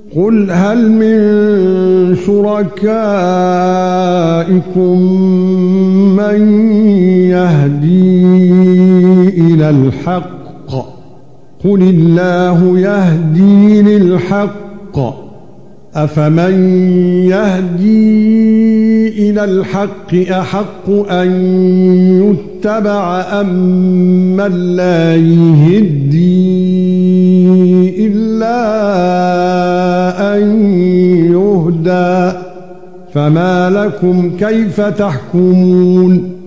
قُلْ هَلْ مِن شُرَكَائِكُم مَّن يَهْدِي إِلَى الْحَقِّ قُلِ اللَّهُ يَهْدِي لِلْحَقِّ أَفَمَن يَهْدِي إِلَى الْحَقِّ أَحَقُّ أَن يُتَّبَعَ أَمَّن لَّا يَهْدِي إِلَّا أَن يُهْدَىٰ فَمَا لَكُمْ كَيْفَ تَحْكُمُونَ